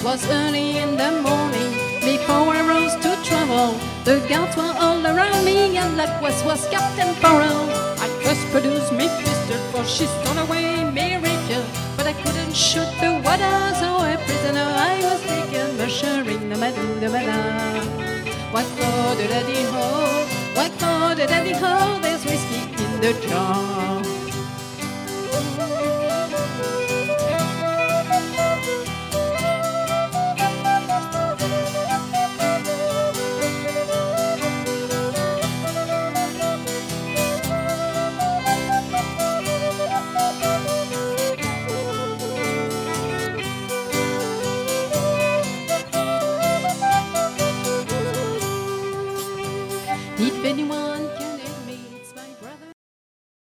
'Twas early in the morning, before I rose to travel. The guards were all around me, and likewise was Captain Farrell. I just produced me pistol, for she stole away me rapier. But I couldn't shoot the water, so a prisoner I was taken, mushering the madoo, the mada. What for the daddy ho? What for the daddy ho? There's whiskey in the jar.